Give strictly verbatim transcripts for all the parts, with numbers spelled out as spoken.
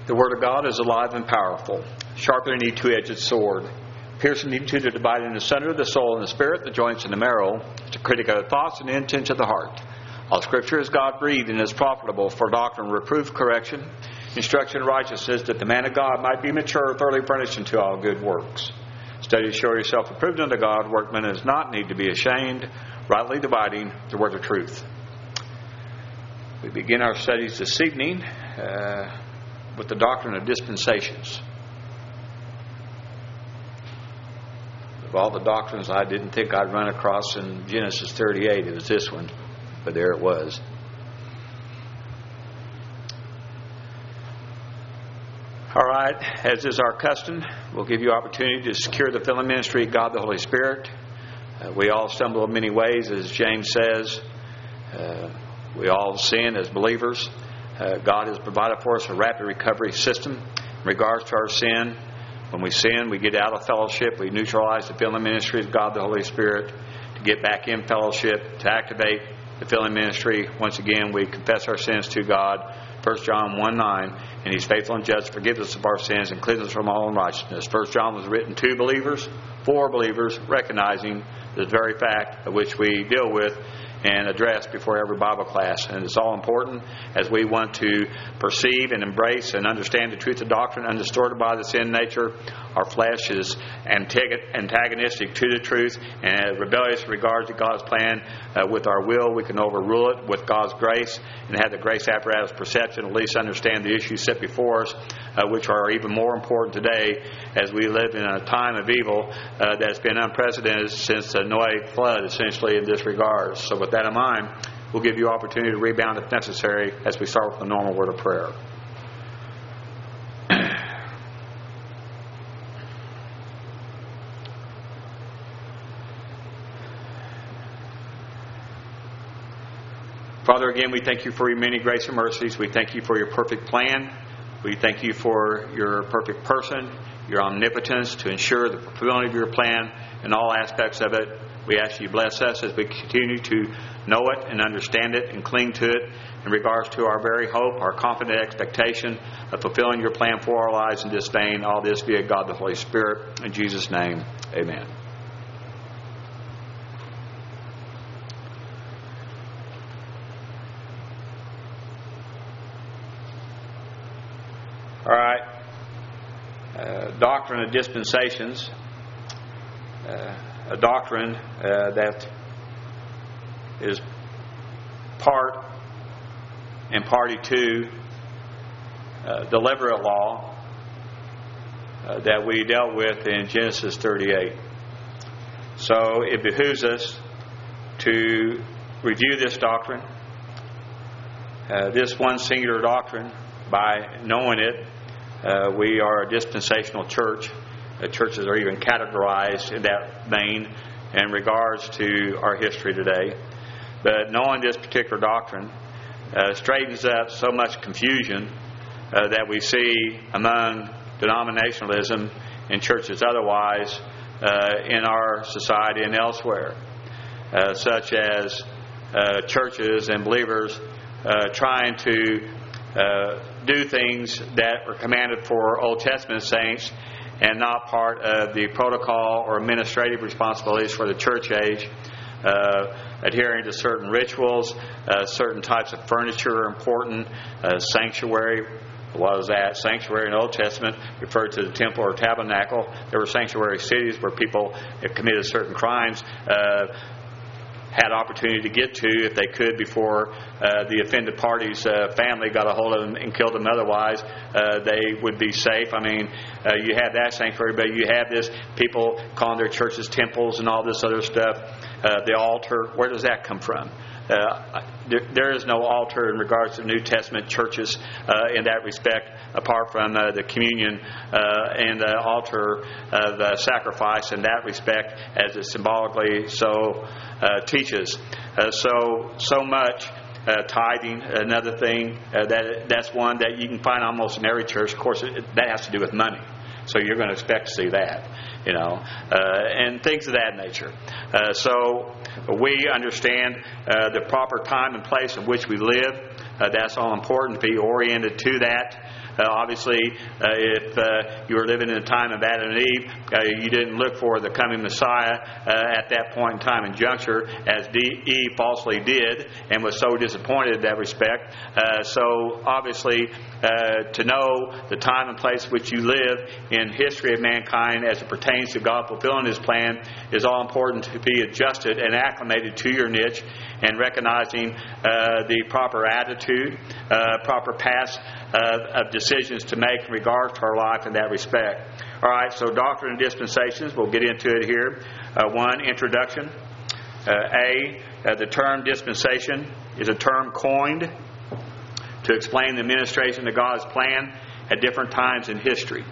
The Word of God is alive and powerful, sharper than any two-edged sword, piercing into the dividing asunder the soul and the spirit, the joints and the marrow, to critic of the thoughts and the intents of the heart. All Scripture is God-breathed and is profitable for doctrine, reproof, correction, instruction in righteousness, that the man of God might be mature, thoroughly furnished unto all good works. Study to show yourself approved unto God, workman does not need to be ashamed, rightly dividing the word of truth. We begin our studies this evening uh, with the doctrine of dispensations. Of all the doctrines I didn't think I'd run across in Genesis thirty-eight, it was this one, but there it was. All right, as is our custom, we'll give you opportunity to secure the filling ministry of God the Holy Spirit. Uh, we all stumble in many ways, as James says. Uh, we all sin as believers. Uh, God has provided for us a rapid recovery system in regards to our sin. When we sin, we get out of fellowship. We neutralize the filling ministry of God the Holy Spirit to get back in fellowship, to activate the filling ministry. Once again, we confess our sins to God. First John one nine, and He's faithful and just to forgive us of our sins and cleanse us from all unrighteousness. First John was written to believers, for believers, recognizing the very fact of which we deal with and address before every Bible class. And it's all important as we want to perceive and embrace and understand the truth of doctrine undistorted by the sin nature. Our flesh is antagonistic to the truth and rebellious in regards to God's plan. Uh, with our will, we can overrule it with God's grace and have the grace apparatus perception, at least understand the issues set before us, uh, which are even more important today as we live in a time of evil uh, that's been unprecedented since the Noahic flood, essentially, in this regard. So with that in mind, we'll give you opportunity to rebound if necessary as we start with the normal word of prayer. Father, again, we thank you for your many grace and mercies. We thank you for your perfect plan. We thank you for your perfect person, your omnipotence to ensure the fulfillment of your plan in all aspects of it. We ask you to bless us as we continue to know it and understand it and cling to it in regards to our very hope, our confident expectation of fulfilling your plan for our lives in this vein. All this via God the Holy Spirit. In Jesus' name, amen. All right. Uh, doctrine of dispensations. Uh, a doctrine uh, that is part and party to uh, the Levirate law uh, that we dealt with in Genesis thirty-eight. So it behooves us to review this doctrine, uh, this one singular doctrine. By knowing it, uh, we are a dispensational church. Uh, churches are even categorized in that vein in regards to our history today. But knowing this particular doctrine uh, straightens up so much confusion uh, that we see among denominationalism in churches otherwise uh, in our society and elsewhere, uh, such as uh, churches and believers uh, trying to uh, do things that were commanded for Old Testament saints and not part of the protocol or administrative responsibilities for the church age, uh, adhering to certain rituals, uh, certain types of furniture are important, uh, sanctuary. What was that? Sanctuary in the Old Testament referred to the temple or tabernacle. There were sanctuary cities where people had committed certain crimes, uh, had opportunity to get to if they could before uh, the offended party's uh, family got a hold of them and killed them. Otherwise, uh, they would be safe. I mean, uh, you have that sanctuary, but you have this people calling their churches temples and all this other stuff. Uh, the altar, where does that come from? Uh, there, there is no altar in regards to New Testament churches uh, in that respect, apart from uh, the communion uh, and the altar of uh, sacrifice in that respect, as it symbolically so uh, teaches. Uh, so, so much uh, tithing, another thing uh, that that's one that you can find almost in every church. Of course, it, that has to do with money, so you're going to expect to see that. You know, uh, and things of that nature. Uh, so we understand uh, the proper time and place in which we live. Uh, that's all important to be oriented to that. Uh, obviously, uh, if uh, you were living in the time of Adam and Eve, uh, you didn't look for the coming Messiah uh, at that point in time and juncture, as Eve falsely did, and was so disappointed in that respect. Uh, so, obviously, uh, to know the time and place which you live in history of mankind as it pertains to God fulfilling His plan is all important to be adjusted and acclimated to your niche, and recognizing uh, the proper attitude, uh, proper paths uh, of decisions to make in regards to our life in that respect. All right, so doctrine and dispensations, we'll get into it here. Uh, one, introduction. Uh, A, uh, the term dispensation is a term coined to explain the administration of God's plan at different times in history.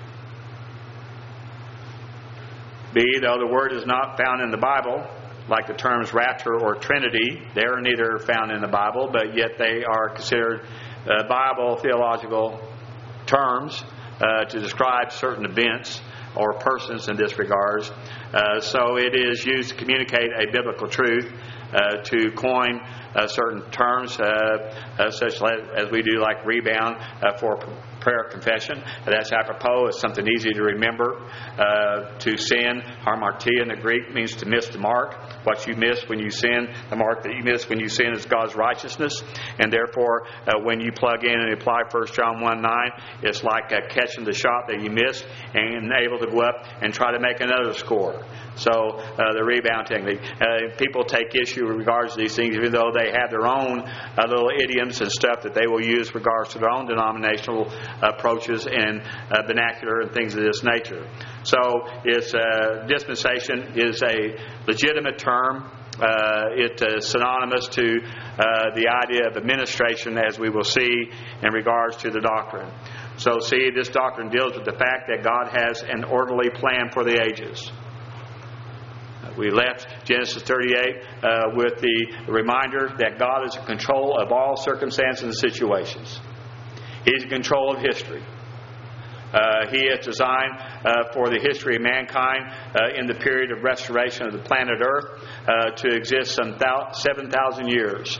B, though the word is not found in the Bible, like the terms rapture or Trinity, they are neither found in the Bible, but yet they are considered uh, Bible theological terms uh, to describe certain events or persons in this regards. Uh, so it is used to communicate a biblical truth, uh, to coin uh, certain terms, uh, uh, such as we do, like rebound uh, for prayer confession. That's apropos. It's something easy to remember. Uh, to sin, hamartia in the Greek, means to miss the mark. What you miss when you sin, the mark that you miss when you sin is God's righteousness. And therefore, uh, when you plug in and apply First John one nine, it's like uh, catching the shot that you missed and able to go up and try to make another score. So, uh, the rebound technique. Uh, people take issue with regards to these things, even though they have their own uh, little idioms and stuff that they will use with regards to their own denominational approaches and uh, vernacular and things of this nature. So, it's uh, dispensation is a legitimate term. Uh, it is synonymous to uh, the idea of administration, as we will see in regards to the doctrine. So, see, this doctrine deals with the fact that God has an orderly plan for the ages. We left Genesis thirty-eight uh, with the reminder that God is in control of all circumstances and situations. He's in control of history. Uh, he has designed uh, for the history of mankind uh, in the period of restoration of the planet Earth uh, to exist some thou- seven thousand years.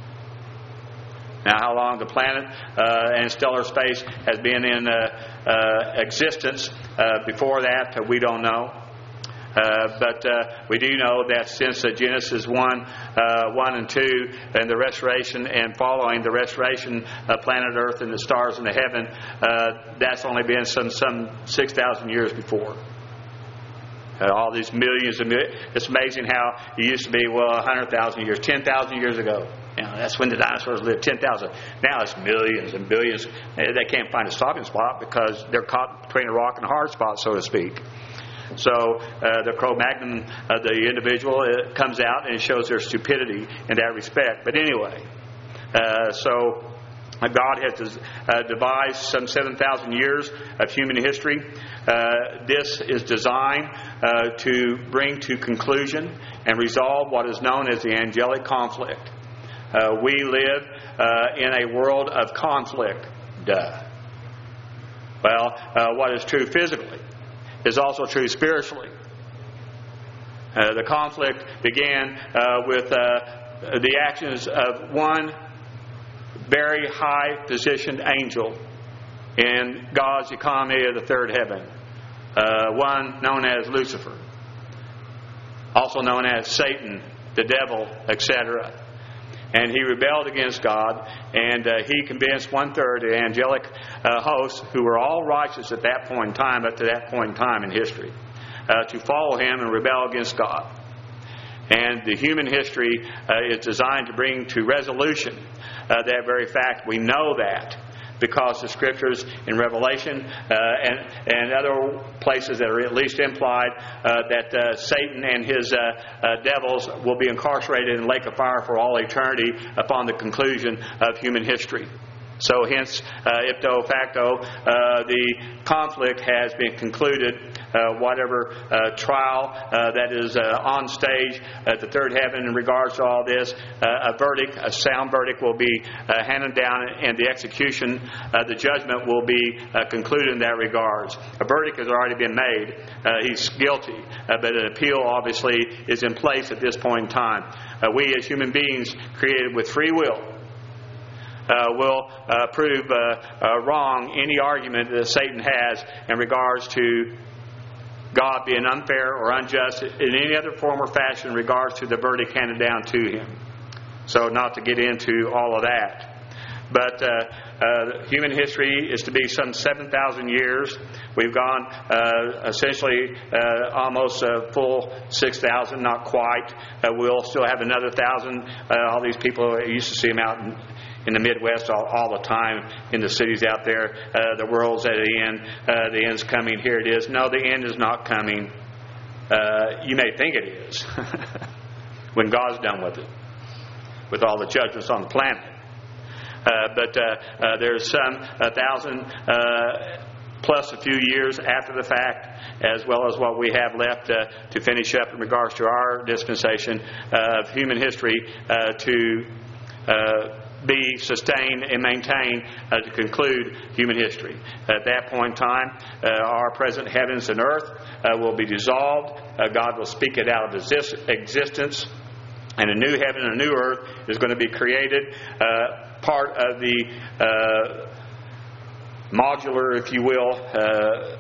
Now, how long the planet uh, and stellar space has been in uh, uh, existence uh, before that, uh, we don't know. Uh, but uh, we do know that since uh, Genesis one, uh, one and two, and the restoration and following the restoration of planet Earth and the stars in the heaven, uh, that's only been some some six thousand years before. Uh, all these millions and millions. It's amazing how it used to be, well, one hundred thousand years, ten thousand years ago. You know, that's when the dinosaurs lived, ten thousand. Now it's millions and billions. They can't find a stopping spot because they're caught between a rock and a hard spot, so to speak. So uh, the Cro-Magnon of the individual uh, comes out and it shows their stupidity in that respect. But anyway, uh, so God has uh, devised some seven thousand years of human history. Uh, this is designed uh, to bring to conclusion and resolve what is known as the angelic conflict. Uh, we live uh, in a world of conflict. Duh. Well, uh, what is true physically is also true spiritually. Uh, the conflict began uh, with uh, the actions of one very high positioned angel in God's economy of the third heaven, uh, one known as Lucifer, also known as Satan, the devil, et cetera. And he rebelled against God, and uh, he convinced one-third of the angelic uh, hosts, who were all righteous at that point in time, up to that point in time in history, uh, to follow him and rebel against God. And the human history uh, is designed to bring to resolution uh, that very fact. We know that because the Scriptures in Revelation uh, and, and other places that are at least implied uh, that uh, Satan and his uh, uh, devils will be incarcerated in the lake of fire for all eternity upon the conclusion of human history. So hence, uh, ipso facto, uh, the conflict has been concluded. Uh, whatever uh, trial uh, that is uh, on stage at the third heaven in regards to all this, uh, a verdict, a sound verdict will be uh, handed down, and the execution, uh, the judgment will be uh, concluded in that regards. A verdict has already been made. Uh, he's guilty, uh, but an appeal obviously is in place at this point in time. Uh, we as human beings created with free will uh, will uh, prove uh, uh, wrong any argument that Satan has in regards to God being unfair or unjust in any other form or fashion in regards to the verdict handed down to him. So not to get into all of that. But uh, uh, human history is to be some seven thousand years. We've gone uh, essentially uh, almost a full six thousand, not quite. Uh, we'll still have another thousand. Uh, all these people, I used to see them out in, in the Midwest all, all the time, in the cities out there. Uh, the world's at the end. Uh, the end's coming. Here it is. No, the end is not coming. Uh, you may think it is when God's done with it, with all the judgments on the planet. Uh, but uh, uh, there's some a thousand uh, plus a few years after the fact, as well as what we have left uh, to finish up in regards to our dispensation uh, of human history uh, to uh, be sustained and maintained uh, to conclude human history. At that point in time, uh, our present heavens and earth uh, will be dissolved. Uh, God will speak it out of exist- existence. And a new heaven and a new earth is going to be created. Uh, part of the uh, modular, if you will, uh,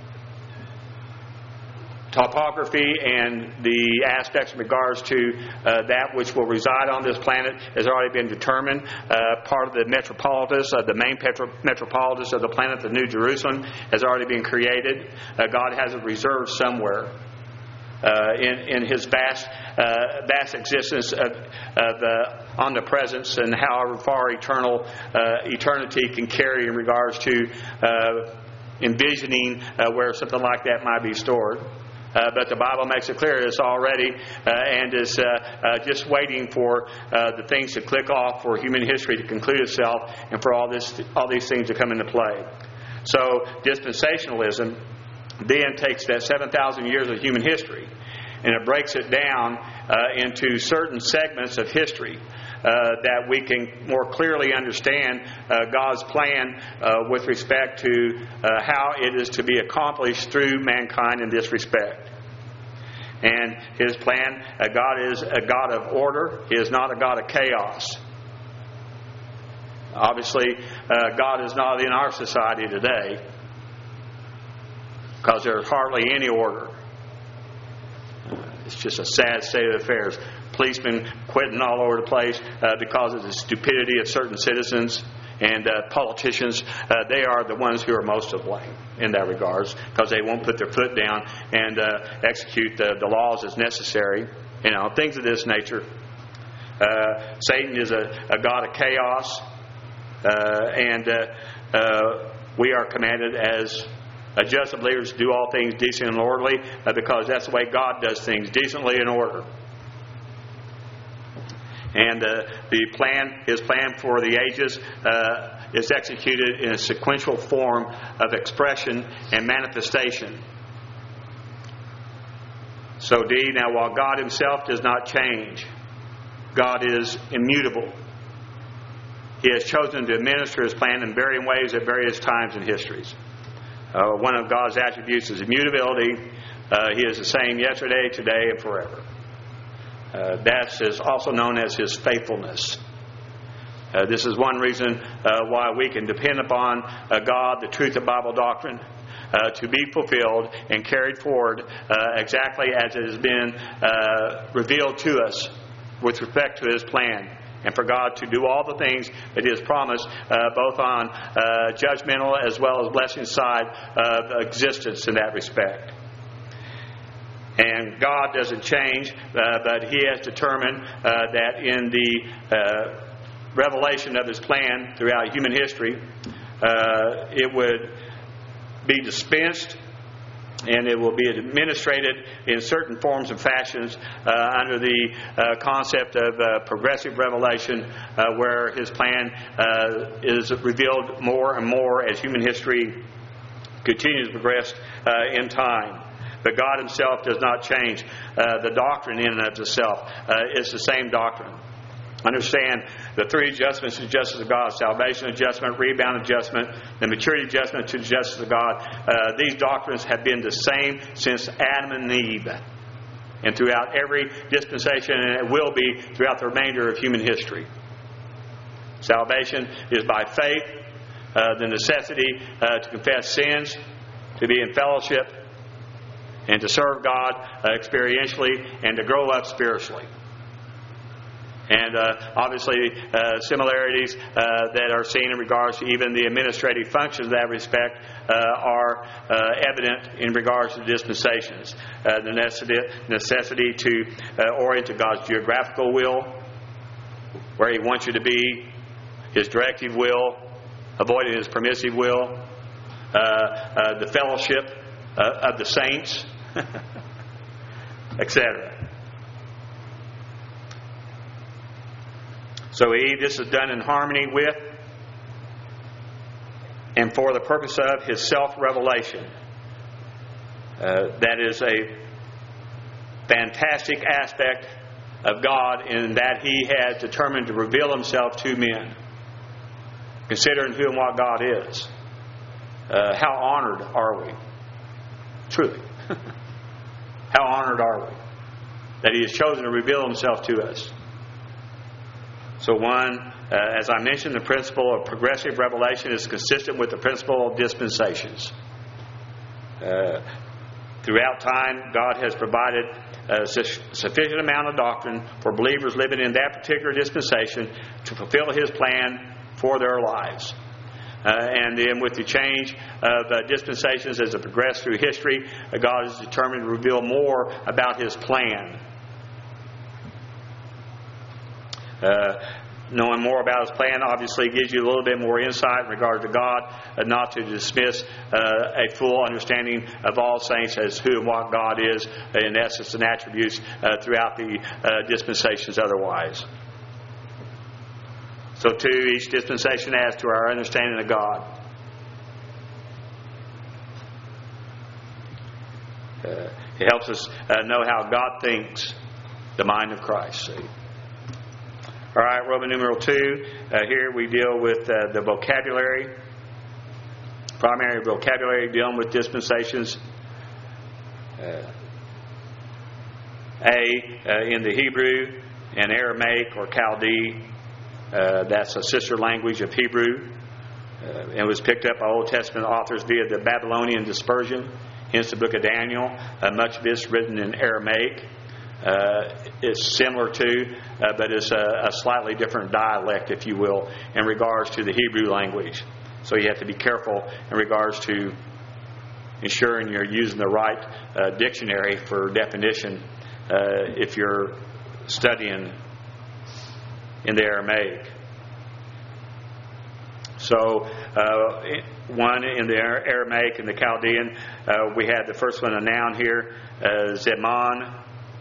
topography and the aspects in regards to uh, that which will reside on this planet has already been determined. Uh, part of the metropolis, uh, the main petro- metropolis of the planet, the New Jerusalem, has already been created. Uh, God has it reserved somewhere. Uh, in, in His vast, uh, vast existence of, of uh, omnipresence, and however far eternal uh, eternity can carry in regards to uh, envisioning uh, where something like that might be stored. Uh, but the Bible makes it clear it's already uh, and is uh, uh, just waiting for uh, the things to click off for human history to conclude itself, and for all this, all these things to come into play. So dispensationalism then takes that seven thousand years of human history and it breaks it down uh, into certain segments of history uh, that we can more clearly understand uh, God's plan uh, with respect to uh, how it is to be accomplished through mankind in this respect. And His plan, uh, God is a God of order. He is not a God of chaos. Obviously, uh, God is not in our society today, because there's hardly any order. Uh, it's just a sad state of affairs. Policemen quitting all over the place uh, because of the stupidity of certain citizens, and uh, politicians. Uh, they are the ones who are most to blame in that regards, because they won't put their foot down and uh, execute the, the laws as necessary. You know, things of this nature. Uh, Satan is a, a god of chaos, uh, and uh, uh, we are commanded as Uh, just believers do all things decent and orderly, uh, because that's the way God does things, decently in order. And uh, the plan, His plan for the ages, uh, is executed in a sequential form of expression and manifestation. So D, now while God Himself does not change, God is immutable. He has chosen to administer His plan in varying ways at various times in histories. Uh, one of God's attributes is immutability. Uh, he is the same yesterday, today, and forever. Uh, that is also known as His faithfulness. Uh, this is one reason uh, why we can depend upon uh, God, the truth of Bible doctrine, uh, to be fulfilled and carried forward uh, exactly as it has been uh, revealed to us with respect to His plan. And for God to do all the things that He has promised, uh, both on uh, judgmental as well as blessing side of existence in that respect. And God doesn't change, uh, but He has determined uh, that in the uh, revelation of His plan throughout human history, uh, it would be dispensed, and it will be administrated in certain forms and fashions uh, under the uh, concept of uh, progressive revelation, uh, where His plan uh, is revealed more and more as human history continues to progress uh, in time. But God Himself does not change. Uh, the doctrine in and of itself uh, is the same doctrine. Understand the three adjustments to the justice of God: salvation adjustment, rebound adjustment, the maturity adjustment to the justice of God. Uh, these doctrines have been the same since Adam and Eve, and throughout every dispensation, and it will be throughout the remainder of human history. Salvation is by faith, uh, the necessity uh, to confess sins, to be in fellowship, and to serve God uh, experientially, and to grow up spiritually. And uh, obviously, uh, similarities uh, that are seen in regards to even the administrative functions in that respect uh, are uh, evident in regards to dispensations. Uh, the necessity, necessity to uh, orient to God's geographical will, where He wants you to be, His directive will, avoiding His permissive will, uh, uh, the fellowship uh, of the saints, et cetera. So he, this is done in harmony with and for the purpose of His self-revelation. Uh, that is a fantastic aspect of God in that He has determined to reveal Himself to men. Considering who and what God is. Uh, how honored are we? Truly. How honored are we that He has chosen to reveal Himself to us. So one, uh, as I mentioned, the principle of progressive revelation is consistent with the principle of dispensations. Uh, throughout time, God has provided a sufficient amount of doctrine for believers living in that particular dispensation to fulfill His plan for their lives. Uh, and then with the change of uh, dispensations as it progressed through history, uh, God is determined to reveal more about His plan. Uh, knowing more about His plan obviously gives you a little bit more insight in regard to God, uh, not to dismiss uh, a full understanding of all saints as who and what God is, in essence and attributes uh, throughout the uh, dispensations otherwise. So too, each dispensation adds to our understanding of God. Uh, it helps us uh, know how God thinks, the mind of Christ. See? All right, Roman numeral two. Uh, here we deal with uh, the vocabulary, primary vocabulary dealing with dispensations. Uh, A, uh, in the Hebrew and Aramaic or Chaldee, uh, that's a sister language of Hebrew. Uh, it was picked up by Old Testament authors via the Babylonian dispersion, hence the book of Daniel. Uh, much of this written in Aramaic. Uh, it's similar to, uh, but it's a, a slightly different dialect, if you will, in regards to the Hebrew language. So you have to be careful in regards to ensuring you're using the right uh, dictionary for definition uh, if you're studying in the Aramaic. So, uh, one in the Aramaic and the Chaldean, uh, we had the first one, a noun here, uh, Zeman.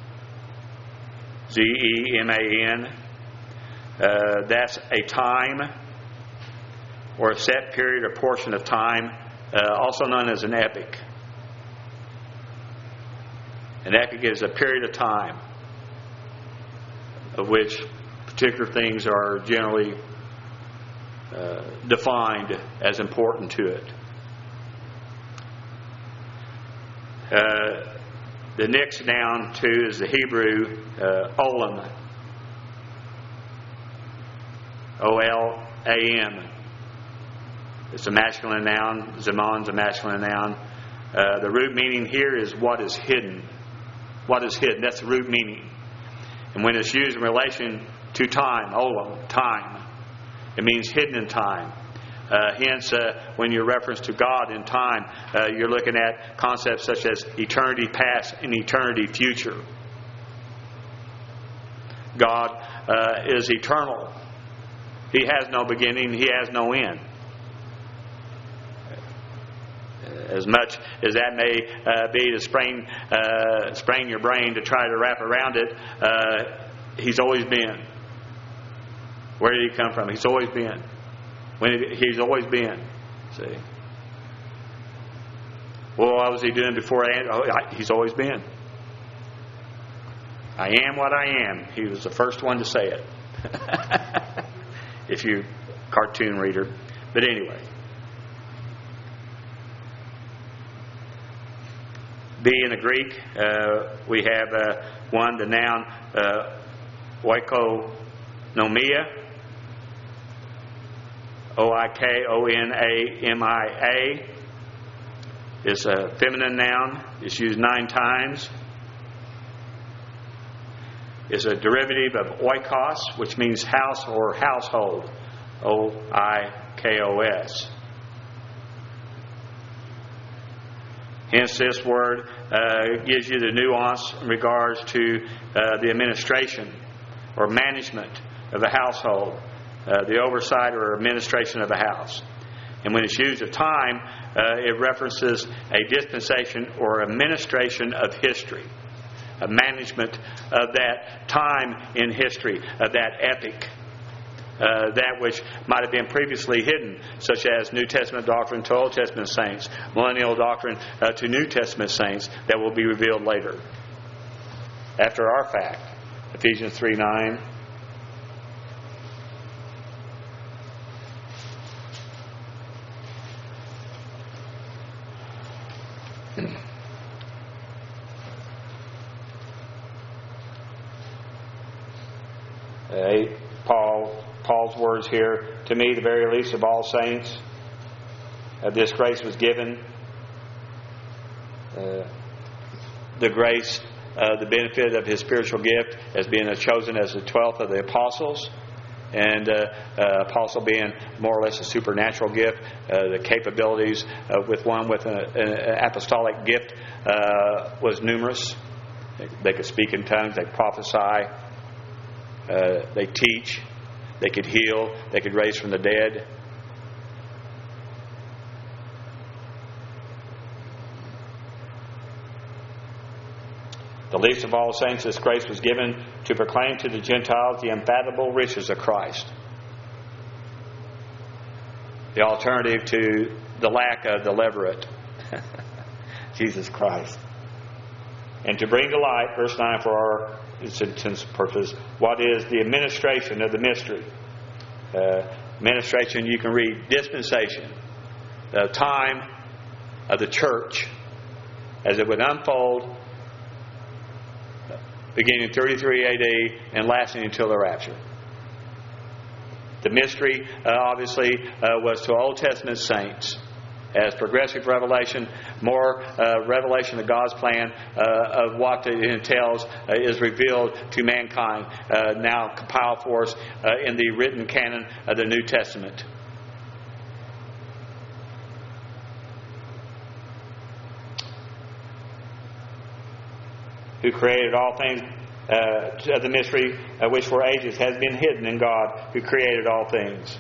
Z E M A N. Uh, that's a time or a set period or portion of time, uh, also known as an epoch. An epoch is a period of time of which particular things are generally uh, defined as important to it. Uh, The next noun, too, is the Hebrew uh, olam. O L A M. It's a masculine noun. Zamon's a masculine noun. Uh, the root meaning here is what is hidden. What is hidden. That's the root meaning. And when it's used in relation to time, olam, time, it means hidden in time. Uh, hence, uh, when you reference to God in time, uh, you're looking at concepts such as eternity past and eternity future. God uh, is eternal. He has no beginning. He has no end. As much as that may uh, be to sprain, uh, sprain your brain to try to wrap around it, uh, He's always been. Where did He come from? He's always been. When it, he's always been. See? Well, what was He doing before? Oh, He's always been. I am what I am. He was the first one to say it. If you cartoon reader. But anyway. B in the Greek, uh, we have uh, one, the noun uh, oikonomia. O I K O N A M I A. It's a feminine noun. It's used nine times. It's a derivative of oikos, which means house or household. O I K O S. Hence, this word uh, gives you the nuance in regards to uh, the administration or management of the household, uh, the oversight or administration of the house. And when it's used of time, uh, it references a dispensation or administration of history, a management of that time in history, of that epic. Uh, that which might have been previously hidden, such as New Testament doctrine to Old Testament saints, millennial doctrine uh, to New Testament saints, that will be revealed later. After our fact, Ephesians three nine. Uh, Paul Paul's words here, to me, the very least of all saints, uh, this grace was given. Uh, the grace, uh, the benefit of his spiritual gift as being chosen as the twelfth of the apostles, and uh, uh, apostle being more or less a supernatural gift. Uh, the capabilities uh, with one with a, an apostolic gift uh, was numerous. They, they could speak in tongues, they could prophesy, uh, they teach. They could heal. They could raise from the dead. The least of all saints, this grace was given to proclaim to the Gentiles the unfathomable riches of Christ. The alternative to the lack of the levirate, Jesus Christ. And to bring to light, verse nine, for our intents purpose, what is the administration of the mystery. Uh, administration, you can read dispensation, the time of the church as it would unfold beginning in thirty-three A D and lasting until the rapture. The mystery, uh, obviously, uh, was to Old Testament saints. As progressive revelation, more uh, revelation of God's plan uh, of what it entails uh, is revealed to mankind, uh, now compiled for us uh, in the written canon of the New Testament. Who created all things, uh, of the mystery uh, which for ages has been hidden in God, who created all things.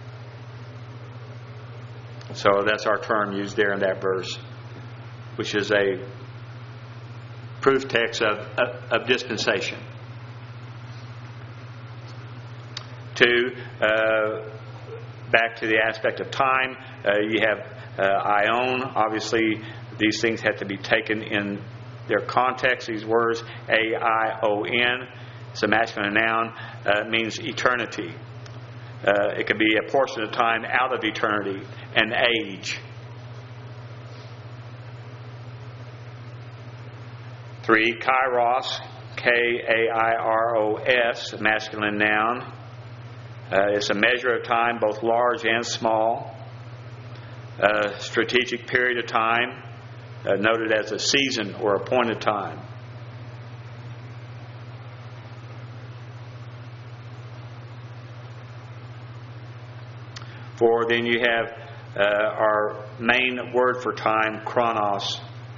So that's our term used there in that verse, which is a proof text of, of, of dispensation. Two, uh, back to the aspect of time, uh, you have uh, ion. Obviously, these things have to be taken in their context. These words, A I O N, it's a masculine noun, uh, means eternity. Uh, it could be a portion of time out of eternity, an age. Three, kairos, K A I R O S, masculine noun. Uh, it's a measure of time, both large and small. A strategic period of time, uh, noted as a season or appointed time. For then you have uh, our main word for time, chronos,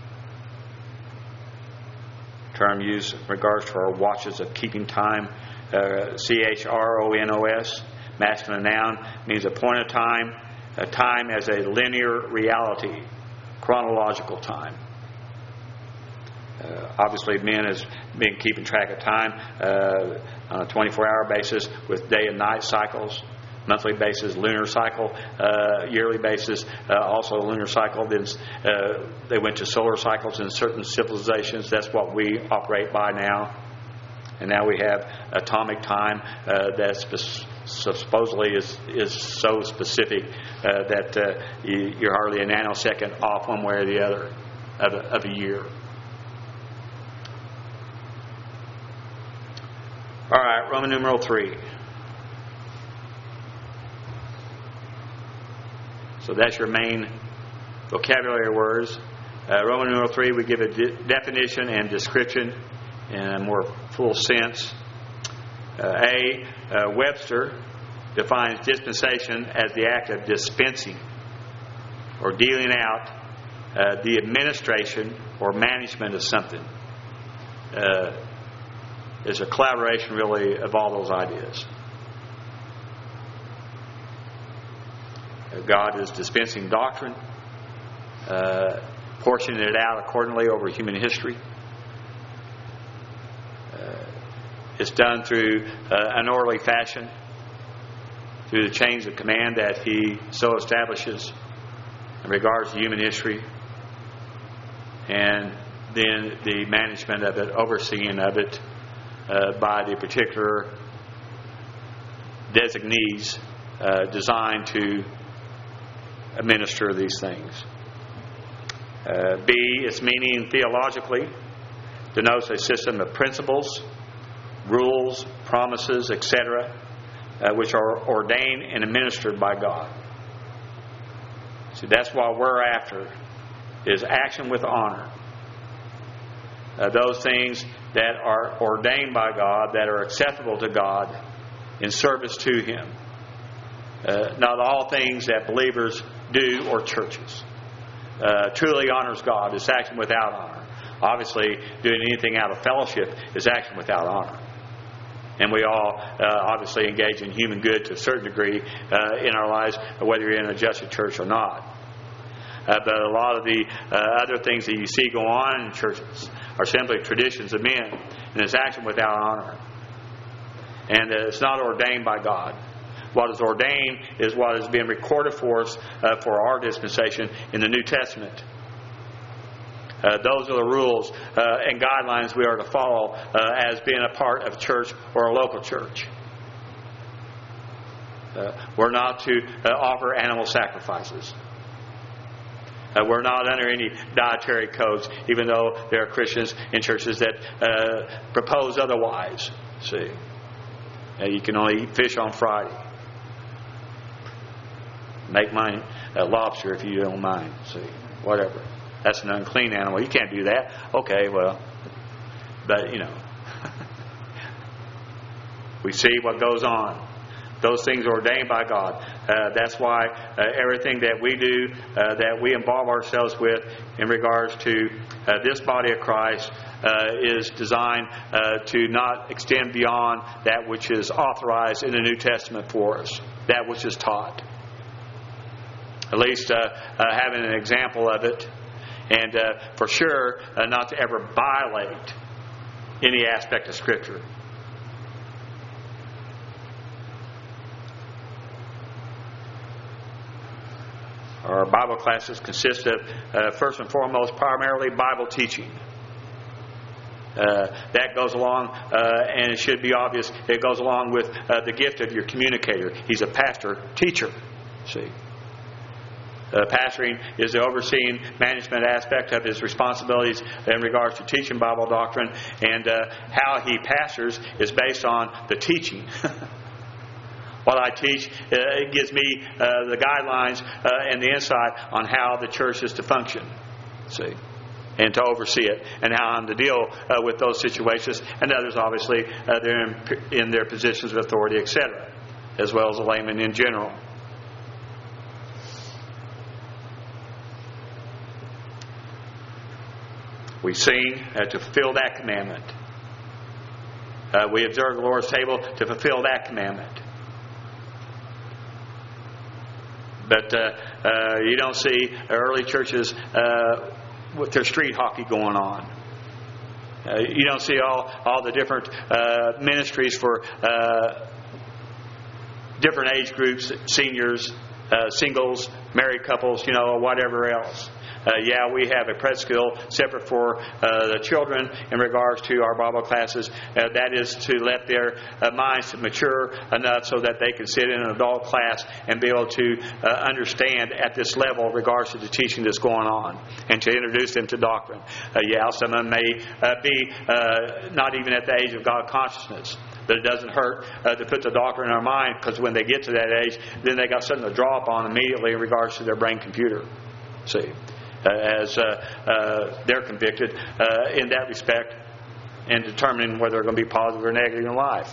term used in regards to our watches of keeping time, uh, C H R O N O S, masculine noun, means appointed time, a time as a linear reality, chronological time. Uh, obviously, men has been keeping track of time uh, on a twenty-four hour basis with day and night cycles. Monthly basis, lunar cycle, uh, yearly basis, uh, also lunar cycle. Then uh, they went to solar cycles in certain civilizations. That's what we operate by now. And now we have atomic time uh, that spe- supposedly is is so specific uh, that uh, you, you're hardly a nanosecond off one way or the other of a, of a year. All right, Roman numeral three. So that's your main vocabulary words. Uh, Roman numeral three, we give a de- definition and description in a more full sense. Uh, A, uh, Webster defines dispensation as the act of dispensing or dealing out uh, the administration or management of something. Uh, it's a collaboration, really, of all those ideas. Uh, God is dispensing doctrine, uh, portioning it out accordingly over human history. Uh, it's done through uh, an orderly fashion, through the chains of command that He so establishes in regards to human history, and then the management of it, overseeing of it uh, by the particular designees uh, designed to administer these things. Uh, B, its meaning theologically denotes a system of principles, rules, promises, et cetera, uh, which are ordained and administered by God. See, that's what we're after, is action with honor. Uh, those things that are ordained by God, that are acceptable to God in service to Him. Uh, not all things that believers do or churches uh, truly honors God. It's action without honor. Obviously, doing anything out of fellowship is action without honor. And we all uh, obviously engage in human good to a certain degree uh, in our lives, whether you're in an adjusted church or not. Uh, but a lot of the uh, other things that you see go on in churches are simply traditions of men, and it's action without honor. And uh, it's not ordained by God. What is ordained is what has been recorded for us uh, for our dispensation in the New Testament. Uh, those are the rules uh, and guidelines we are to follow uh, as being a part of a church or a local church. Uh, we're not to uh, offer animal sacrifices. Uh, we're not under any dietary codes, even though there are Christians in churches that uh, propose otherwise. See, uh, you can only eat fish on Friday. Make mine uh, lobster if you don't mind. See, whatever. That's an unclean animal. You can't do that. Okay, well, but you know, we see what goes on. Those things are ordained by God. Uh, that's why uh, everything that we do, uh, that we involve ourselves with in regards to uh, this body of Christ, uh, is designed uh, to not extend beyond that which is authorized in the New Testament for us, that which is taught. At least uh, uh, having an example of it, and uh, for sure uh, not to ever violate any aspect of Scripture. Our Bible classes consist of, uh, first and foremost, primarily Bible teaching. Uh, that goes along, uh, and it should be obvious, it goes along with uh, the gift of your communicator. He's a pastor, teacher. See? Uh, pastoring is the overseeing management aspect of his responsibilities in regards to teaching Bible doctrine, and uh, how he pastors is based on the teaching. What I teach, uh, it gives me uh, the guidelines uh, and the insight on how the church is to function, see, and to oversee it, and how I'm to deal uh, with those situations, and others obviously uh, they're in, in their positions of authority, et cetera, as well as the layman in general. We sing uh, to fulfill that commandment. Uh, we observe the Lord's table to fulfill that commandment. But uh, uh, you don't see early churches uh, with their street hockey going on. Uh, you don't see all, all the different uh, ministries for uh, different age groups, seniors, uh, singles, married couples, you know, whatever else. Uh, yeah, we have a prep school separate for uh, the children in regards to our Bible classes. Uh, that is to let their uh, minds mature enough so that they can sit in an adult class and be able to uh, understand at this level in regards to the teaching that's going on, and to introduce them to doctrine. Uh, yeah, some of them may uh, be uh, not even at the age of God consciousnness. But it doesn't hurt uh, to put the doctrine in our mind, because when they get to that age, then they got something to draw upon immediately in regards to their brain computer. See, uh, as uh, uh, they're convicted uh, in that respect, and determining whether they're going to be positive or negative in life.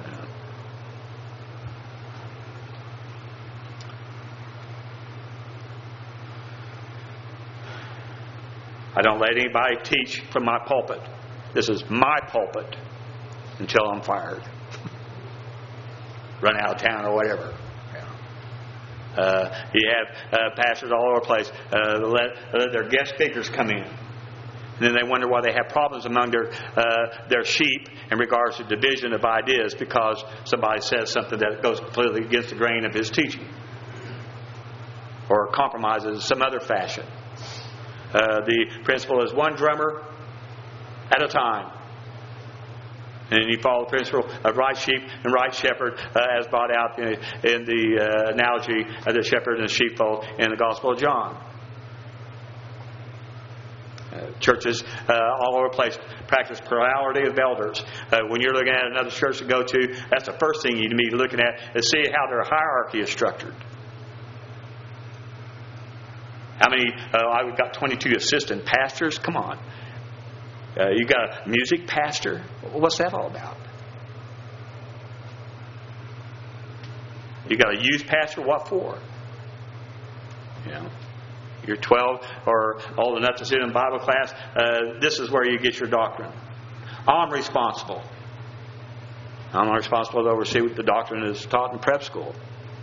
I don't let anybody teach from my pulpit. This is my pulpit until I'm fired, run out of town or whatever. Yeah. Uh, you have uh, pastors all over the place. Uh, let, let their guest speakers come in, and then they wonder why they have problems among their uh, their sheep in regards to division of ideas, because somebody says something that goes completely against the grain of his teaching, or compromises in some other fashion. Uh, the principle is one drummer at a time. And you follow the principle of right sheep and right shepherd, uh, as brought out in, in the uh, analogy of the shepherd and the sheepfold in the Gospel of John. Uh, churches uh, all over the place practice plurality of elders. Uh, when you're looking at another church to go to, that's the first thing you need to be looking at, is see how their hierarchy is structured. How many? Uh, I've got twenty-two assistant pastors. Come on. Uh, you got a music pastor. What's that all about? You got a youth pastor. What for? You know, you're twelve or old enough to sit in Bible class. Uh, this is where you get your doctrine. I'm responsible. I'm responsible to oversee what the doctrine is taught in prep school.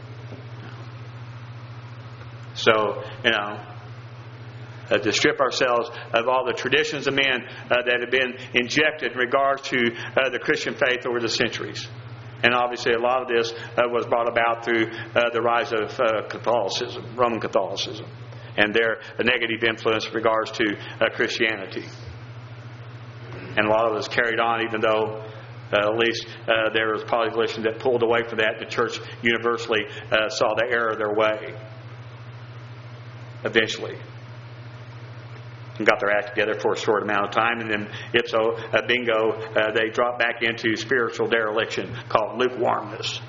So, you know, uh, to strip ourselves of all the traditions of men uh, that have been injected in regards to uh, the Christian faith over the centuries. And obviously a lot of this uh, was brought about through uh, the rise of uh, Catholicism, Roman Catholicism, and their negative influence in regards to uh, Christianity. And a lot of it was carried on, even though uh, at least uh, there was population that pulled away from that. The church universally uh, saw the error of their way. Eventually, and got their act together for a short amount of time, and then ipso uh, bingo, uh, they drop back into spiritual dereliction called lukewarmness.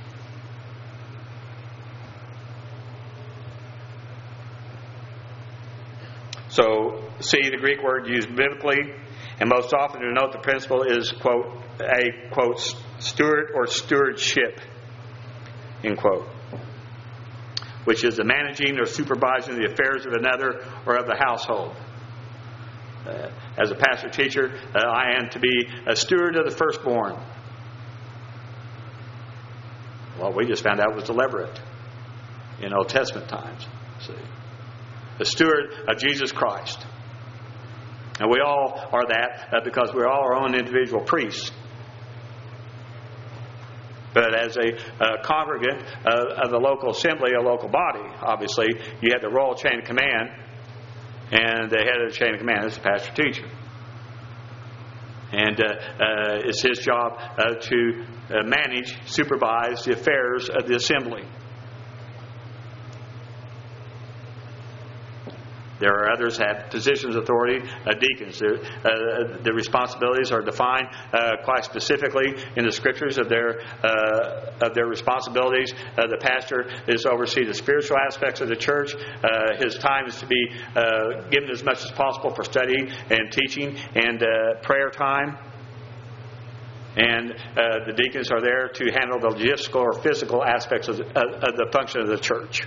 So, see the Greek word used biblically, and most often to denote the principle is, quote, a, quote, steward or stewardship, end quote, which is the managing or supervising the affairs of another or of the household. Uh, as a pastor teacher, uh, I am to be a steward of the firstborn. Well, we just found out it was deliberate in Old Testament times. See, the steward of Jesus Christ, and we all are that uh, because we're all our own individual priests. But as a uh, congregant uh, of the local assembly, a local body, obviously, you have the royal chain of command, and the head of the chain of command is the pastor-teacher. And uh, uh, it's his job uh, to uh, manage, supervise the affairs of the assembly. There are others who have positions of authority, uh, deacons. Uh, the responsibilities are defined uh, quite specifically in the Scriptures of their uh, of their responsibilities. Uh, the pastor is to oversee the spiritual aspects of the church. Uh, his time is to be uh, given as much as possible for study and teaching and uh, prayer time. And uh, the deacons are there to handle the logistical or physical aspects of the, uh, of the function of the church.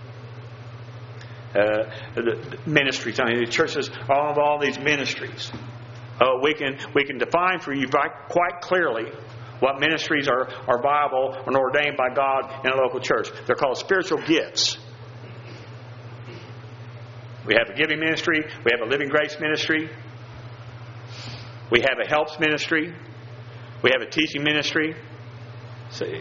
Uh, the ministries. I mean, the churches all of all these ministries. Uh, we can we can define for you quite clearly what ministries are, are viable and ordained by God in a local church. They're called spiritual gifts. We have a giving ministry. We have a living grace ministry. We have a helps ministry. We have a teaching ministry. See,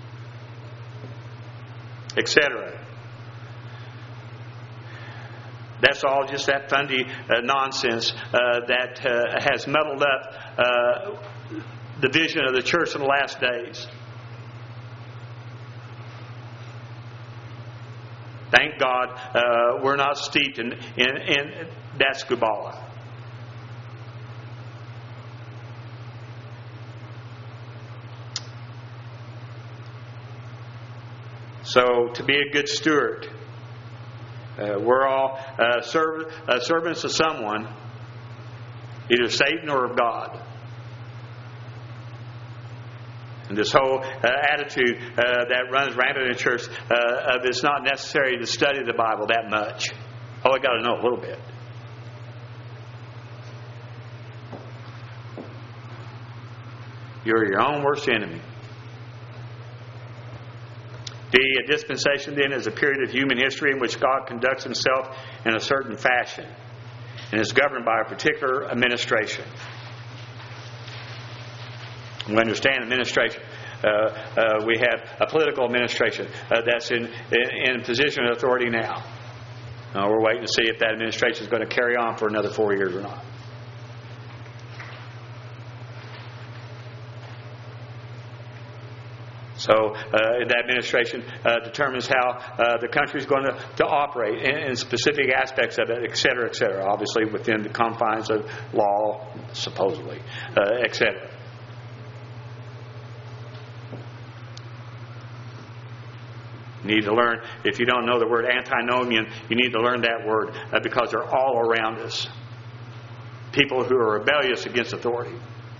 et cetera. That's all just that fundy uh, nonsense uh, that uh, has muddled up uh, the vision of the church in the last days. Thank God uh, we're not steeped in, in, in that scubola. So, to be a good steward, uh, we're all uh, serv- uh, servants of someone, either Satan or of God. And this whole uh, attitude uh, that runs rampant in the church uh, of it's not necessary to study the Bible that much. Oh, I got to know a little bit. You're your own worst enemy. D, a dispensation then is a period of human history in which God conducts Himself in a certain fashion and is governed by a particular administration. We understand administration. Uh, uh, we have a political administration uh, that's in, in, in position of authority now. Uh, we're waiting to see if that administration is going to carry on for another four years or not. So uh, the administration uh, determines how uh, the country is going to, to operate in, in specific aspects of it, et cetera, et cetera. Obviously within the confines of law, supposedly, uh, et cetera. You need to learn, if you don't know the word antinomian, you need to learn that word uh, because they're all around us. People who are rebellious against authority.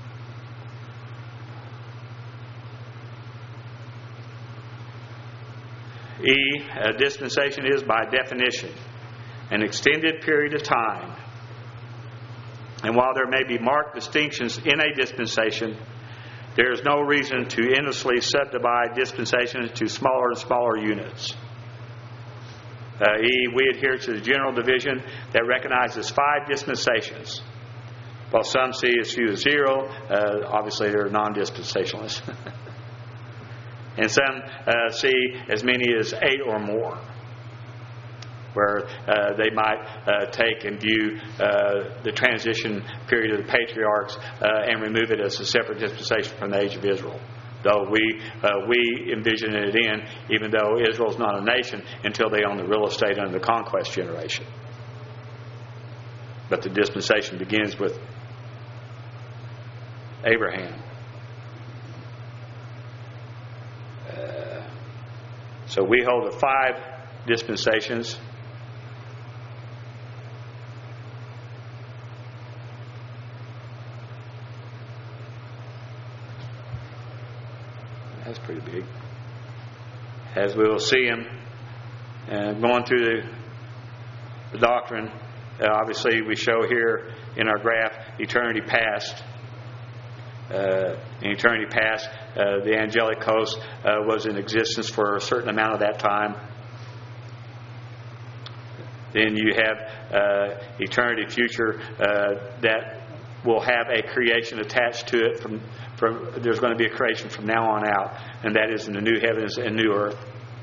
E, a dispensation is by definition an extended period of time. And while there may be marked distinctions in a dispensation, there is no reason to endlessly subdivide dispensations into smaller and smaller units. Uh, e, we adhere to the general division that recognizes five dispensations. While some see as few as zero, uh, obviously they're non-dispensationalists. And some uh, see as many as eight or more, where uh, they might uh, take and view uh, the transition period of the patriarchs uh, and remove it as a separate dispensation from the age of Israel. Though we uh, we envision it in, even though Israel's not a nation until they own the real estate under the conquest generation. But the dispensation begins with Abraham. Uh, so we hold the five dispensations. That's pretty big. As we will see him uh, going through the, the doctrine, uh, obviously we show here in our graph eternity past. Uh, in eternity past, uh, the angelic host uh, was in existence for a certain amount of that time. Then you have uh, eternity future uh, that will have a creation attached to it. From, from there's going to be a creation from now on out, and that is in the new heavens and new earth.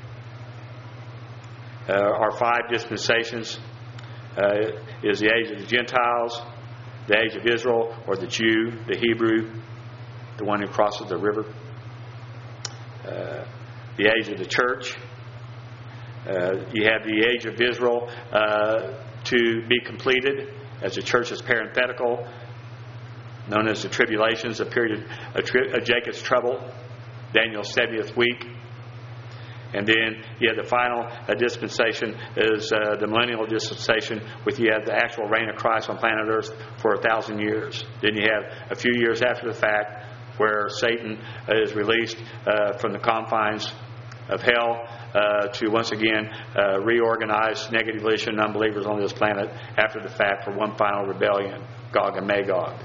Uh, our five dispensations uh, is the age of the Gentiles, the age of Israel, or the Jew, the Hebrew, the one who crosses the river, uh, the age of the church. Uh, you have the age of Israel uh, to be completed as the church is parenthetical, known as the tribulations, a period of, tri- of Jacob's trouble, Daniel's seventieth week. And then you have the final uh, dispensation is uh, the millennial dispensation, with you have the actual reign of Christ on planet Earth for a thousand years. Then you have a few years after the fact where Satan uh, is released uh, from the confines of hell uh, to once again uh, reorganize negative volition unbelievers on this planet after the fact for one final rebellion, Gog and Magog.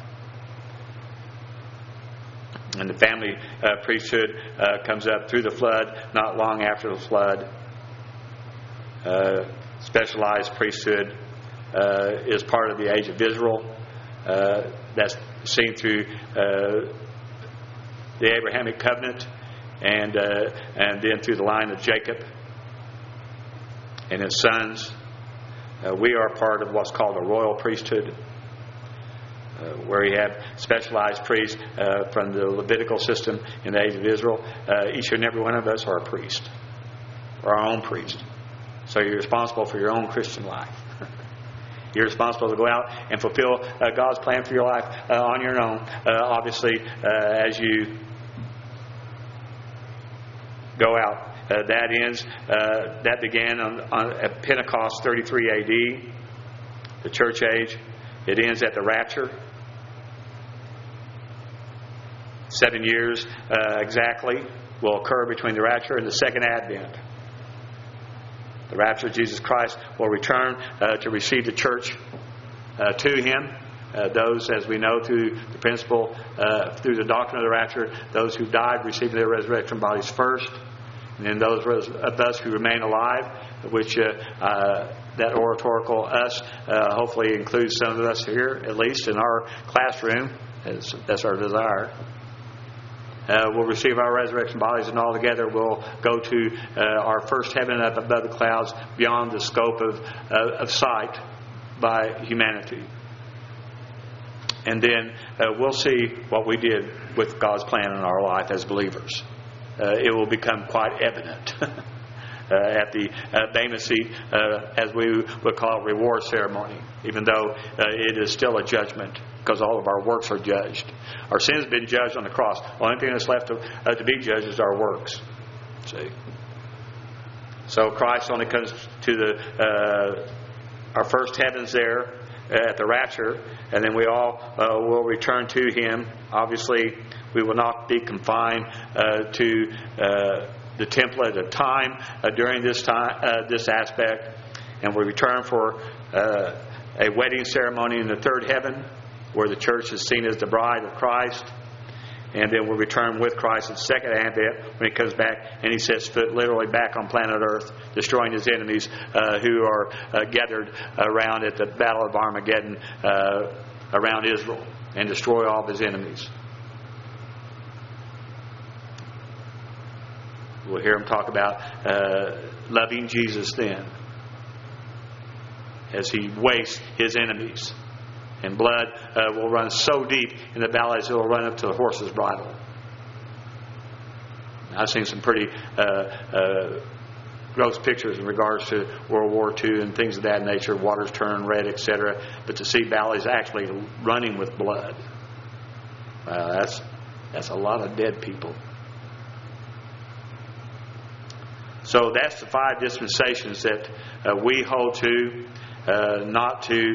And the family uh, priesthood uh, comes up through the flood, not long after the flood. Uh, specialized priesthood uh, is part of the age of Israel. Uh, that's seen through uh, the Abrahamic covenant, and uh, and then through the line of Jacob and his sons. Uh, we are part of what's called a royal priesthood, uh, where you have specialized priests uh, from the Levitical system in the age of Israel. Uh, each and every one of us are a priest, or our own priest. So you're responsible for your own Christian life. You're responsible to go out and fulfill uh, God's plan for your life uh, on your own. Uh, obviously, uh, as you go out. Uh, that ends. Uh, that began on, on at Pentecost, thirty-three A D, the church age. It ends at the rapture. Seven years uh, exactly will occur between the rapture and the second advent. The rapture of Jesus Christ will return uh, to receive the church uh, to Him. Uh, those, as we know, through the principle, uh, through the doctrine of the rapture, those who died receiving their resurrection bodies first. And then those of us who remain alive, which uh, uh, that oratorical us uh, hopefully includes some of us here, at least in our classroom. That's, that's our desire. Uh, we'll receive our resurrection bodies, and all together we'll go to uh, our first heaven up above the clouds, beyond the scope of, uh, of sight by humanity. And then uh, we'll see what we did with God's plan in our life as believers. Uh, it will become quite evident uh, at the uh, Bema seat, uh, as we would call it, reward ceremony, even though uh, it is still a judgment, because all of our works are judged. Our sins have been judged on the cross. The only thing that's left to, uh, to be judged is our works. See? So Christ only comes to the uh, our first heavens there at the rapture, and then we all uh, will return to Him. Obviously, we will not be confined uh, to uh, the temple at a time uh, during this time, uh, this aspect, and we return for uh, a wedding ceremony in the third heaven, where the church is seen as the bride of Christ, and then we'll return with Christ at the second advent when He comes back and He sets foot literally back on planet Earth, destroying His enemies uh, who are uh, gathered around at the Battle of Armageddon uh, around Israel, and destroy all of His enemies. We'll hear Him talk about uh, loving Jesus then, as He wastes His enemies. And blood uh, will run so deep in the valleys it will run up to the horse's bridle. I've seen some pretty uh, uh, gross pictures in regards to World War Two and things of that nature. Waters turn red, et cetera. But to see valleys actually running with blood, uh, that's that's a lot of dead people. So that's the five dispensations that uh, we hold to, uh, not to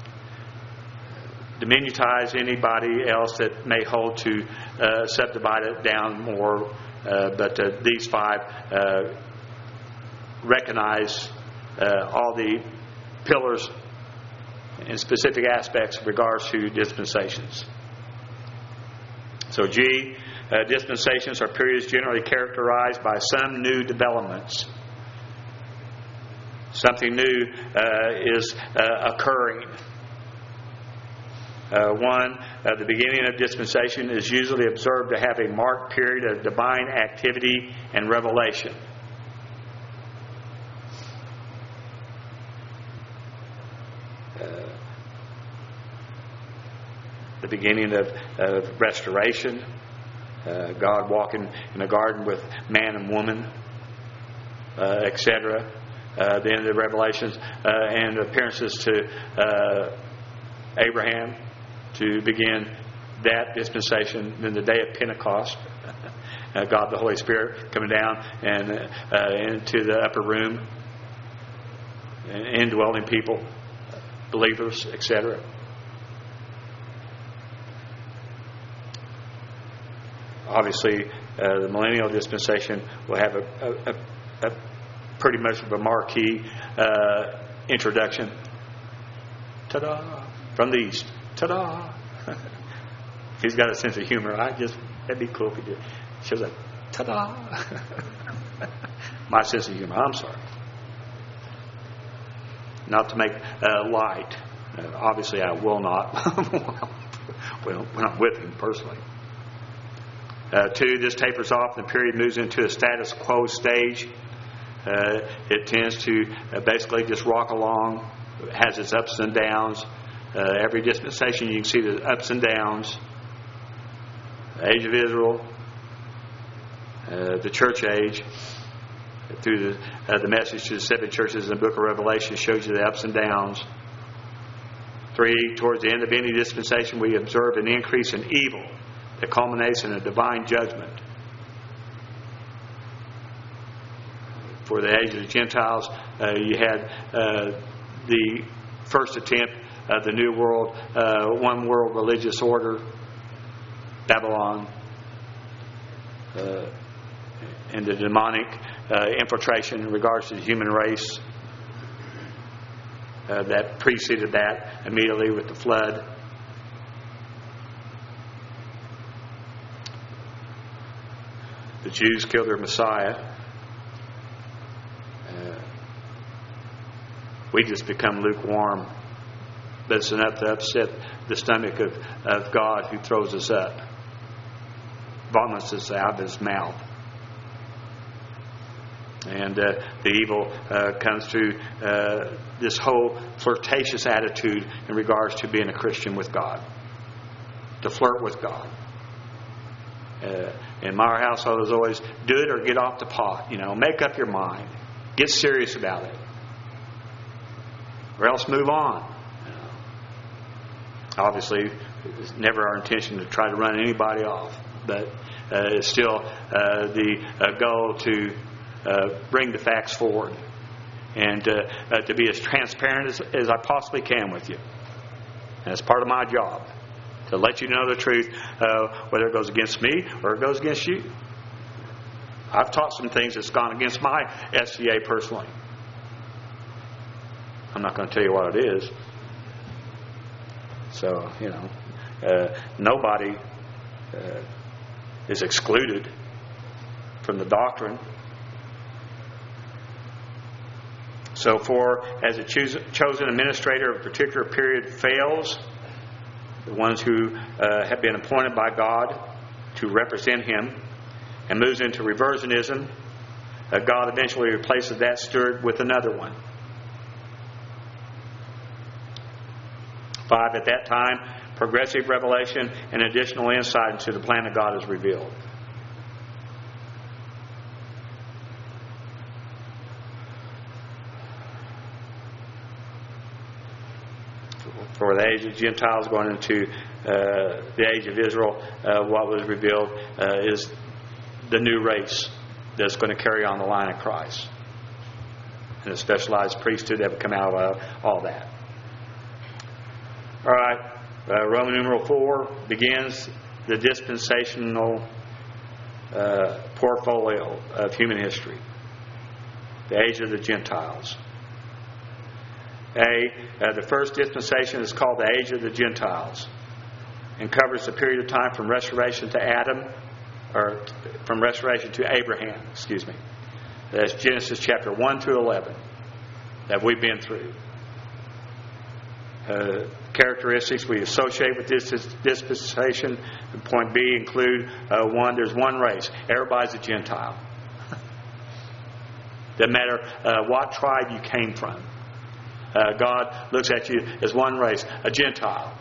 diminutize anybody else that may hold to uh, subdivide it down more, uh, but uh, these five uh, recognize uh, all the pillars and specific aspects in regards to dispensations. So G, uh, dispensations are periods generally characterized by some new developments. Something new uh, is uh, occurring. Uh, one, uh, the beginning of dispensation is usually observed to have a marked period of divine activity and revelation. Uh, the beginning of, of restoration, uh, God walking in the garden with man and woman, uh, et cetera. Uh, the end of the revelations uh, and appearances to uh, Abraham, to begin that dispensation. Then the day of Pentecost, uh, God the Holy Spirit coming down and uh, into the upper room, and indwelling people, believers, et cetera. Obviously, uh, the millennial dispensation will have a, a, a, a pretty much of a marquee uh, introduction. Ta-da! From the East. Ta-da! He's got a sense of humor. I just, that'd be cool if he did. Shows up, ta-da! My sense of humor. I'm sorry. Not to make uh, light. Uh, obviously, I will not. Well, when I'm with him personally. Uh, two, this tapers off and the period moves into a status quo stage. Uh, it tends to uh, basically just rock along has its ups and downs. Uh, every dispensation you can see the ups and downs. The age of Israel, uh, the church age, through the, uh, the message to the seven churches in the book of Revelation shows you the ups and downs. Three, towards the end of any dispensation, we observe an increase in evil that culminates in a divine judgment. For the age of the Gentiles, uh, you had uh, the first attempt of the New World, uh, one world religious order, Babylon, uh, and the demonic uh, infiltration in regards to the human race uh, that preceded that immediately with the flood. The Jews killed their Messiah. Uh, we just become lukewarm. But it's enough to upset the stomach of, of God who throws us up. Vomits us out of His mouth. And uh, the evil uh, comes through uh, this whole flirtatious attitude in regards to being a Christian with God. To flirt with God. Uh, in my household, it was always do it or get off the pot. You know, make up your mind. Get serious about it. Or else move on. You know. Obviously, it's never our intention to try to run anybody off. But uh, it's still uh, the uh, goal to uh, bring the facts forward. And uh, uh, to be as transparent as, as I possibly can with you. And it's part of my job. To let you know the truth, uh, whether it goes against me or it goes against you. I've taught some things that's gone against my S C A personally. I'm not going to tell you what it is. So, you know, uh, nobody uh, is excluded from the doctrine. So, for as a choos- chosen administrator of a particular period fails, the ones who uh, have been appointed by God to represent Him, and moves into reversionism, uh, God eventually replaces that steward with another one. Five, at that time, progressive revelation and additional insight into the plan of God is revealed. For the age of Gentiles going into uh, the age of Israel, uh, what was revealed uh, is the new race that's going to carry on the line of Christ. And a specialized priesthood that would come out of uh, all that. All right. Uh, Roman numeral four begins the dispensational uh, portfolio of human history. The age of the Gentiles. A, uh, the first dispensation is called the age of the Gentiles and covers the period of time from restoration to Adam, or from restoration to Abraham, excuse me. That's Genesis chapter one through eleven that we've been through. Uh, characteristics we associate with this dispensation, point B, include uh, one, there's one race. Everybody's a Gentile. Doesn't matter uh, what tribe you came from. Uh, God looks at you as one race, a Gentile.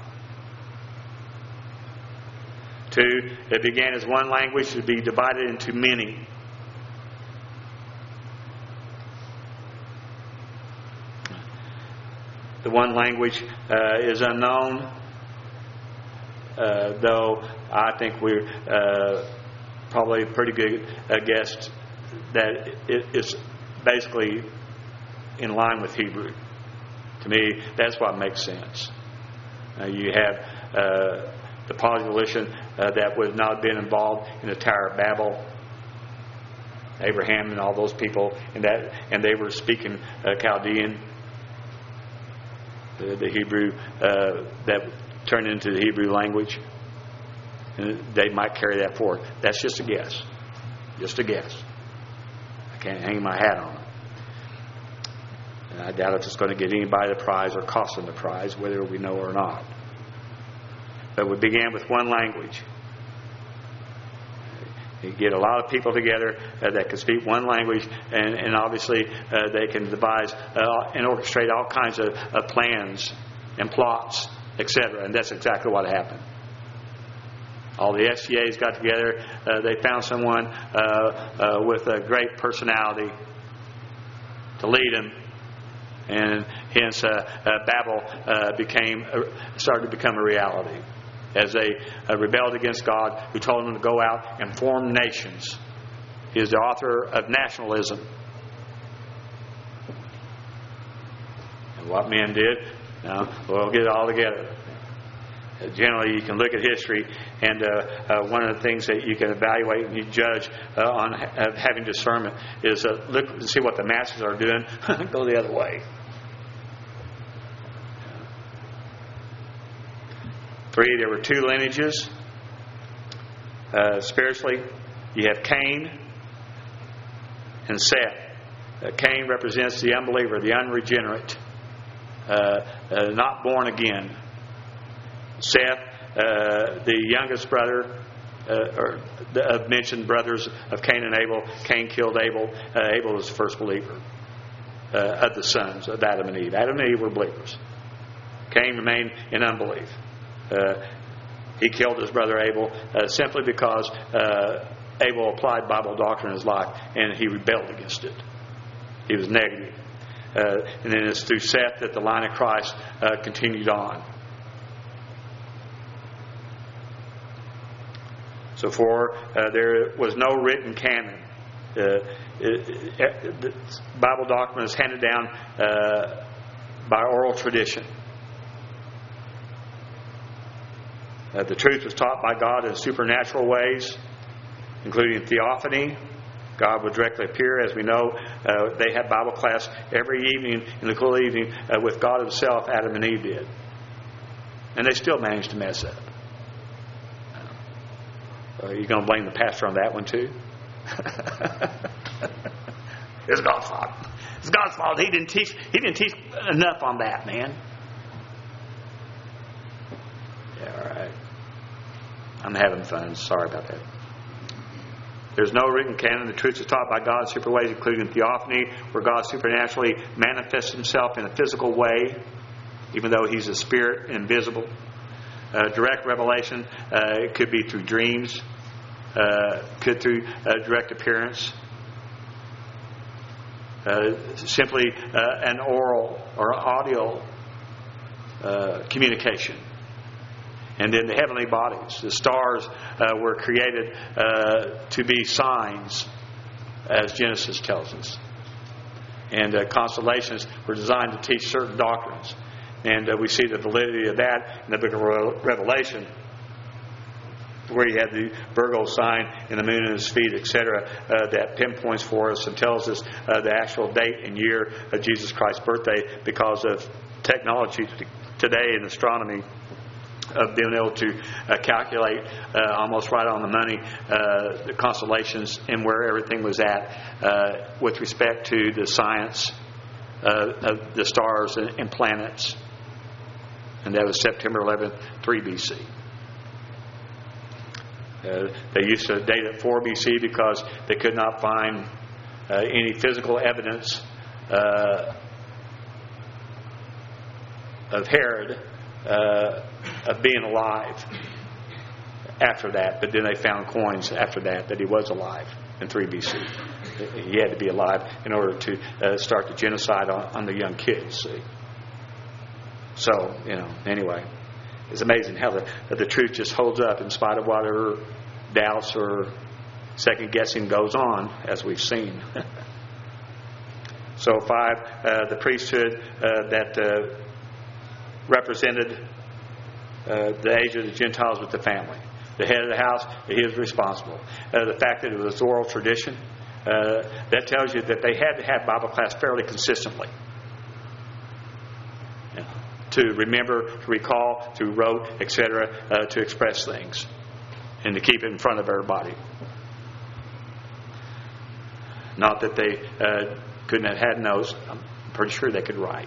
Two, it began as one language to be divided into many. The one language uh, is unknown, uh, though I think we're uh, probably a pretty good uh, guess that it, it's basically in line with Hebrew. To me, that's what makes sense. Uh, you have uh, the population uh, that would not have been involved in the Tower of Babel, Abraham and all those people, and that, and they were speaking uh, Chaldean, the, the Hebrew uh, that turned into the Hebrew language, and they might carry that forward. That's just a guess, just a guess. I can't hang my hat on it. And I doubt if it's going to get anybody the prize or cost them the prize, whether we know or not. But we began with one language. You get a lot of people together uh, that can speak one language, and, and obviously uh, they can devise uh, and orchestrate all kinds of, of plans and plots, et cetera. And that's exactly what happened. All the S C As got together. Uh, they found someone uh, uh, with a great personality to lead them, and hence uh, uh, Babel uh, became uh, started to become a reality as they uh, rebelled against God, who told them to go out and form nations. He is the author of nationalism. And what men did, now we'll get it all together. Generally, you can look at history, and uh, uh, one of the things that you can evaluate and you judge uh, on ha- having discernment is uh, look and see what the masses are doing. Go the other way. Three, there were two lineages. Uh, spiritually, you have Cain and Seth. Uh, Cain represents the unbeliever, the unregenerate, uh, uh, not born again. Seth, uh, the youngest brother, uh, or the uh, mentioned brothers of Cain and Abel. Cain killed Abel. Uh, Abel was the first believer uh, of the sons of Adam and Eve. Adam and Eve were believers. Cain remained in unbelief. Uh, he killed his brother Abel uh, simply because uh, Abel applied Bible doctrine in his life, and he rebelled against it. He was negative. Uh, and then it's through Seth that the line of Christ uh, continued on. So for uh, there was no written canon. Uh, it, it, the Bible doctrine is handed down uh, by oral tradition. Uh, the truth was taught by God in supernatural ways, including theophany. God would directly appear. As we know, uh, they had Bible class every evening in the cool evening uh, with God Himself. Adam and Eve did, and they still managed to mess up. Uh, you're going to blame the pastor on that one too? It's God's fault. It's God's fault. He didn't teach. He didn't teach enough on that, man. Yeah, all right. I'm having fun. Sorry about that. There's no written canon. The truth is taught by God in super ways, including theophany, where God supernaturally manifests Himself in a physical way, even though He's a spirit, invisible. Uh, direct revelation, uh, it could be through dreams, uh, could through uh, direct appearance, uh, simply uh, an oral or audio uh, communication. And then the heavenly bodies, the stars uh, were created uh, to be signs, as Genesis tells us. And uh, constellations were designed to teach certain doctrines. And uh, we see the validity of that in the book of Revelation, where you had the Virgo sign and the moon in his feet, et cetera, uh, that pinpoints for us and tells us uh, the actual date and year of Jesus Christ's birthday, because of technology today in astronomy, of being able to uh, calculate uh, almost right on the money uh, the constellations and where everything was at uh, with respect to the science uh, of the stars and, and planets. And that was September eleventh, three B C. Uh, they used to date it four B C because they could not find uh, any physical evidence uh, of Herod uh, of being alive after that. But then they found coins after that that he was alive in three B C. He had to be alive in order to uh, start the genocide on, on the young kids, see. So, you know, anyway, it's amazing how the, the truth just holds up in spite of whatever doubts or second guessing goes on, as we've seen. So, five, uh, the priesthood uh, that uh, represented uh, the age of the Gentiles with the family. The head of the house, he is responsible. Uh, the fact that it was oral tradition, uh, that tells you that they had to have Bible class fairly consistently. Yeah. To remember, to recall, to wrote, et cetera, uh, to express things, and to keep it in front of everybody. Not that they uh, couldn't have had notes. I'm pretty sure they could write.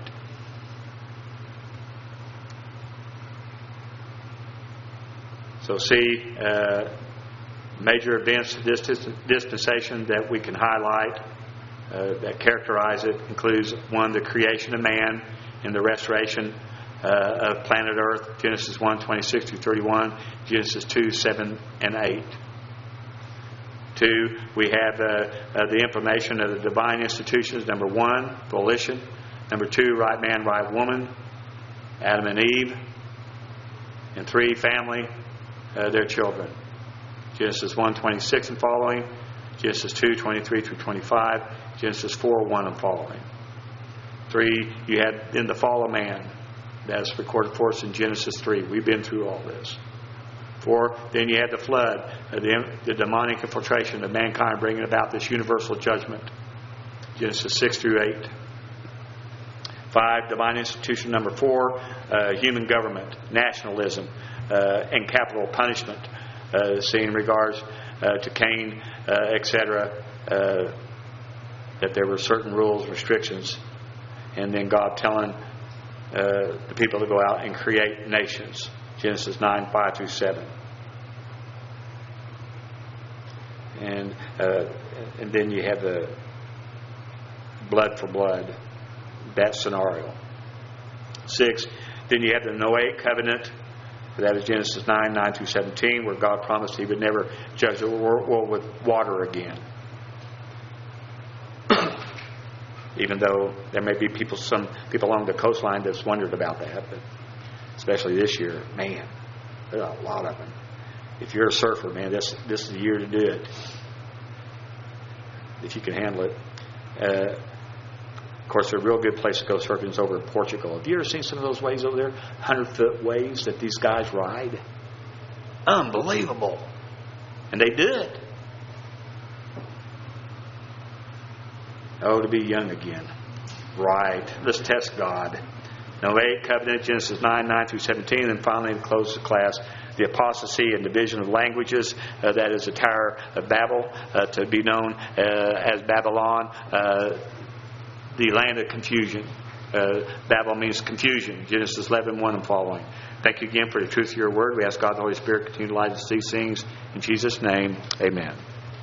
So see, uh, Major events of this dispensation that we can highlight uh, that characterize it includes, one, the creation of man and the restoration uh, of planet Earth, Genesis one, twenty-six through thirty-one, Genesis two, seven and eight. Two, we have uh, uh, the implementation of the divine institutions. Number one, volition. Number two, right man, right woman, Adam and Eve. And three, family, uh, their children. Genesis one, twenty-six and following, Genesis two, twenty-three through twenty-five, Genesis four, one and following. Three, you had in the fall of man. That's recorded for us in Genesis three. We've been through all this. Four, then you had the flood, uh, the, the demonic infiltration of mankind bringing about this universal judgment. Genesis six through eight. Five, divine institution number four, uh, human government, nationalism, uh, and capital punishment, uh, seen in regards uh, to Cain, uh, et cetera, uh, that there were certain rules, restrictions, and then God telling uh, the people to go out and create nations. Genesis nine, five through seven. And uh, and then you have the blood for blood, that scenario. Six, then you have the Noahic covenant. That is Genesis nine, nine through seventeen, where God promised He would never judge the world with water again. Even though there may be people, some people along the coastline that's wondered about that, but especially this year, man, there are a lot of them. If you're a surfer, man, this this is the year to do it. If you can handle it. Uh, of course, a real good place to go surfing is over in Portugal. Have you ever seen some of those waves over there? Hundred-foot waves that these guys ride? Unbelievable. And they do it. Oh, to be young again. Right. Let's test God. Noahic covenant, Genesis nine, nine through seventeen, and finally to close the class, the apostasy and division of languages. Uh, that is the Tower of Babel, uh, to be known uh, as Babylon, uh, the land of confusion. Uh, Babel means confusion. Genesis eleven, one and following. Thank you again for the truth of your word. We ask God the Holy Spirit continue to light us these things. In Jesus' name, amen.